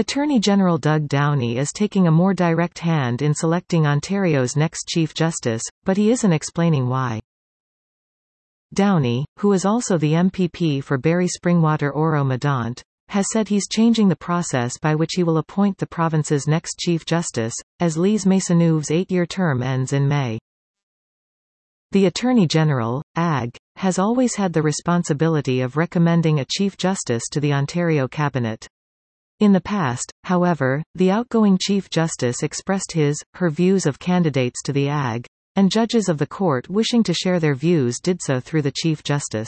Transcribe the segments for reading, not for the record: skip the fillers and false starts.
Attorney General Doug Downey is taking a more direct hand in selecting Ontario's next Chief Justice, but he isn't explaining why. Downey, who is also the MPP for Barrie Springwater Oro-Medonte, has said he's changing the process by which he will appoint the province's next Chief Justice, as Lise Maisonneuve's 8-year term ends in May. The Attorney General, AG, has always had the responsibility of recommending a Chief Justice to the Ontario Cabinet. In the past, however, the outgoing Chief Justice expressed her views of candidates to the AG, and judges of the court wishing to share their views did so through the Chief Justice.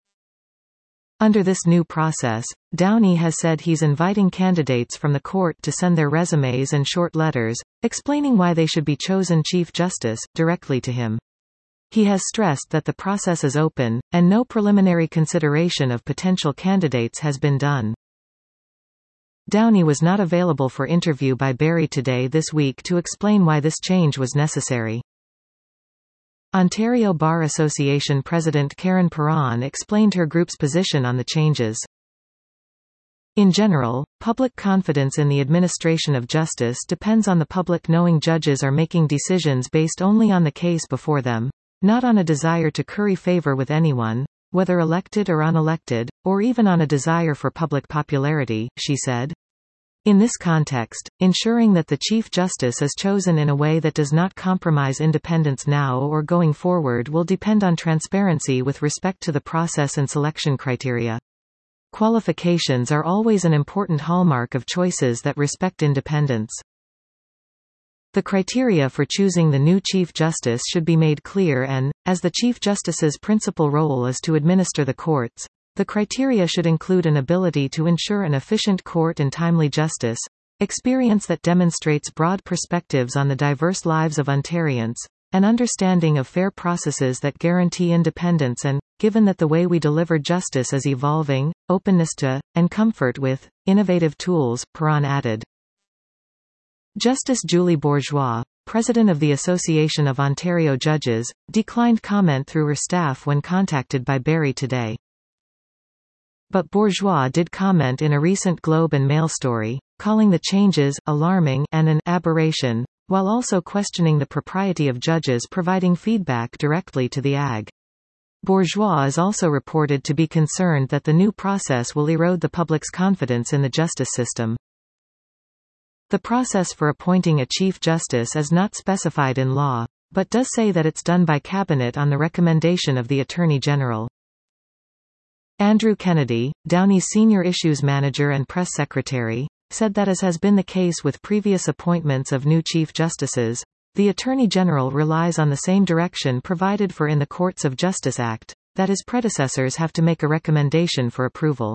Under this new process, Downey has said he's inviting candidates from the court to send their resumes and short letters, explaining why they should be chosen Chief Justice, directly to him. He has stressed that the process is open, and no preliminary consideration of potential candidates has been done. Downey was not available for interview by Barrie Today this week to explain why this change was necessary. Ontario Bar Association President Karen Perron explained her group's position on the changes. In general, public confidence in the administration of justice depends on the public knowing judges are making decisions based only on the case before them, not on a desire to curry favor with anyone, whether elected or unelected, or even on a desire for public popularity, she said. In this context, ensuring that the Chief Justice is chosen in a way that does not compromise independence now or going forward will depend on transparency with respect to the process and selection criteria. Qualifications are always an important hallmark of choices that respect independence. The criteria for choosing the new Chief Justice should be made clear and, as the Chief Justice's principal role is to administer the courts, the criteria should include an ability to ensure an efficient court and timely justice, experience that demonstrates broad perspectives on the diverse lives of Ontarians, an understanding of fair processes that guarantee independence and, given that the way we deliver justice is evolving, openness to, and comfort with, innovative tools, Perron added. Justice Julie Bourgeois, president of the Association of Ontario Judges, declined comment through her staff when contacted by Barrie Today. But Bourgeois did comment in a recent Globe and Mail story, calling the changes alarming and an aberration, while also questioning the propriety of judges providing feedback directly to the AG. Bourgeois is also reported to be concerned that the new process will erode the public's confidence in the justice system. The process for appointing a Chief Justice is not specified in law, but does say that it's done by Cabinet on the recommendation of the Attorney General. Andrew Kennedy, Downey's senior issues manager and press secretary, said that as has been the case with previous appointments of new Chief Justices, the Attorney General relies on the same direction provided for in the Courts of Justice Act, that his predecessors have to make a recommendation for approval.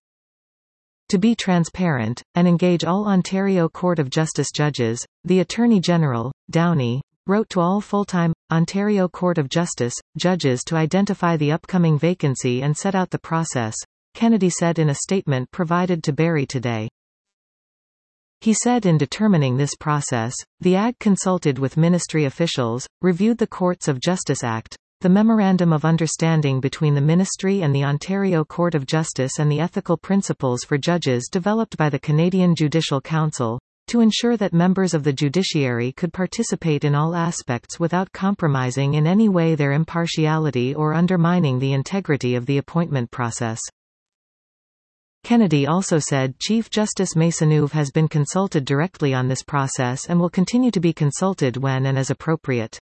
To be transparent, and engage all Ontario Court of Justice judges, the Attorney General, Downey, wrote to all full-time, Ontario Court of Justice, judges to identify the upcoming vacancy and set out the process, Kennedy said in a statement provided to Barrie Today. He said in determining this process, the AG consulted with ministry officials, reviewed the Courts of Justice Act, the Memorandum of Understanding between the Ministry and the Ontario Court of Justice and the ethical principles for judges developed by the Canadian Judicial Council, to ensure that members of the judiciary could participate in all aspects without compromising in any way their impartiality or undermining the integrity of the appointment process. Kennedy also said Chief Justice Maisonneuve has been consulted directly on this process and will continue to be consulted when and as appropriate.